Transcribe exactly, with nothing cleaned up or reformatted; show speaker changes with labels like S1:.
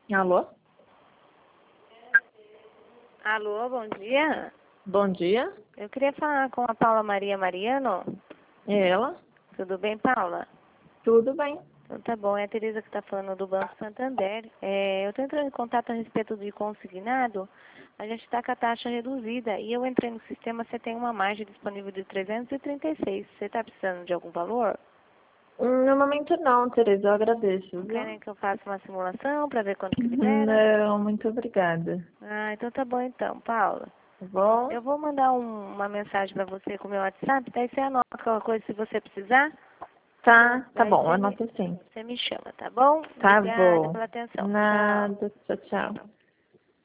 S1: Alô?
S2: Alô, bom dia.
S1: Bom dia.
S2: Eu queria falar com a Paula Maria Mariano.
S1: É ela?
S2: Tudo bem, Paula?
S1: Tudo bem.
S2: Então tá bom, é a Tereza que está falando do Banco Santander. É, eu estou entrando em contato a respeito de consignado. A gente está com a taxa reduzida e eu entrei no sistema, você tem uma margem disponível de trezentos e trinta e seis. Você está precisando de algum valor?
S1: Hum, No momento não, Tereza, eu agradeço,
S2: Não
S1: viu?
S2: querem que eu faça uma simulação para ver quanto que libera?
S1: Não, muito obrigada.
S2: Ah, então tá bom então, Paula.
S1: Tá bom?
S2: Eu vou mandar um- uma mensagem para você com o meu WhatsApp, daí você anota qualquer coisa se você precisar.
S1: Tá, tá
S2: Daí
S1: bom,
S2: você me,
S1: anota sim.
S2: você me chama, tá bom?
S1: Tá
S2: Obrigada
S1: bom.
S2: pela atenção. Tchau.
S1: Nada, tchau, tchau.